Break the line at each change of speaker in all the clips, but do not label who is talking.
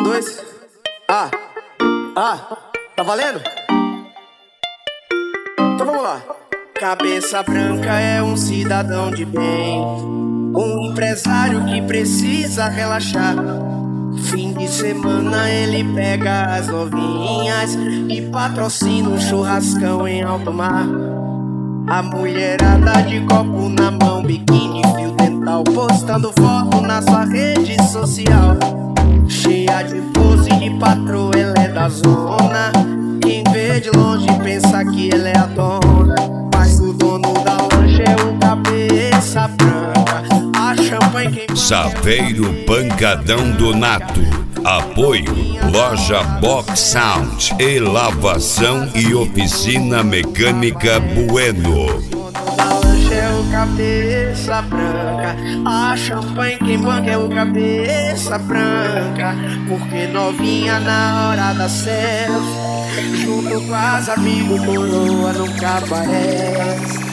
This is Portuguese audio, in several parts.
Um, dois. Tá valendo? Então vamos lá. Cabeça branca é um cidadão de bem, um empresário que precisa relaxar. Fim de semana ele pega as novinhas e patrocina um churrascão em alto mar. A mulherada de copo na mão, biquíni, fio dental, postando foto na sua rede social. Cheia de pose de patroa, ela é da zona. Quem vê de longe pensa que ela é a dona, mas o dono da lancha é o cabeça branca. A champanhe quem...
Saveiro Pancadão do Nato. Apoio Loja Box Sound e Lavação e Oficina Mecânica Bueno.
Da lancha é o cabeça branca. A champanhe quem banca é o cabeça branca. Porque novinha na hora da selfie, junto com as amigos, coroa nunca aparece.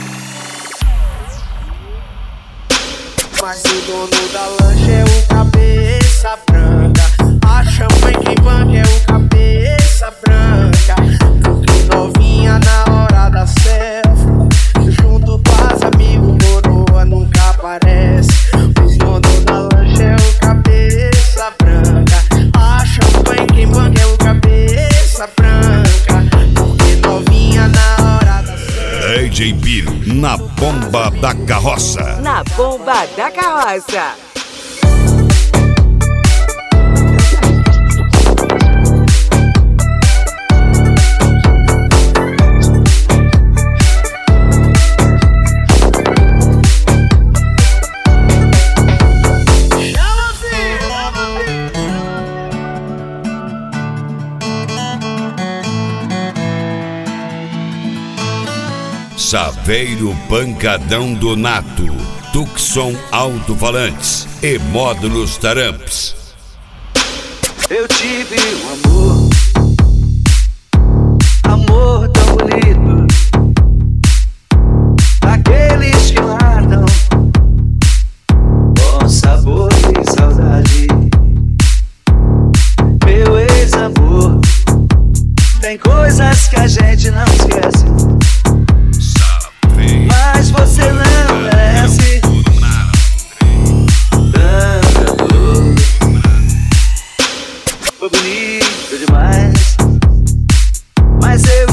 Mas o dono da lancha é o cabeça branca. A champanhe quem banca é o cabeça branca. Porque novinha na hora da selfie, junto com as amigos, coroa nunca aparece. O dono da lancha é o cabeça branca. A champanhe quem banca é o cabeça branca. Porque novinha na hora da selfie.
DJ Biro na bomba da carroça.
Na bomba da carroça.
Saveiro Pancadão do Nato, Tucson Alto-Falantes e Módulos Taramps.
Eu tive um amor tão bonito, aqueles que guardam com sabor e saudade. Meu ex-amor, tem coisas que a gente não esquece, mas você não merece tanta dor. Foi bonito demais, mas eu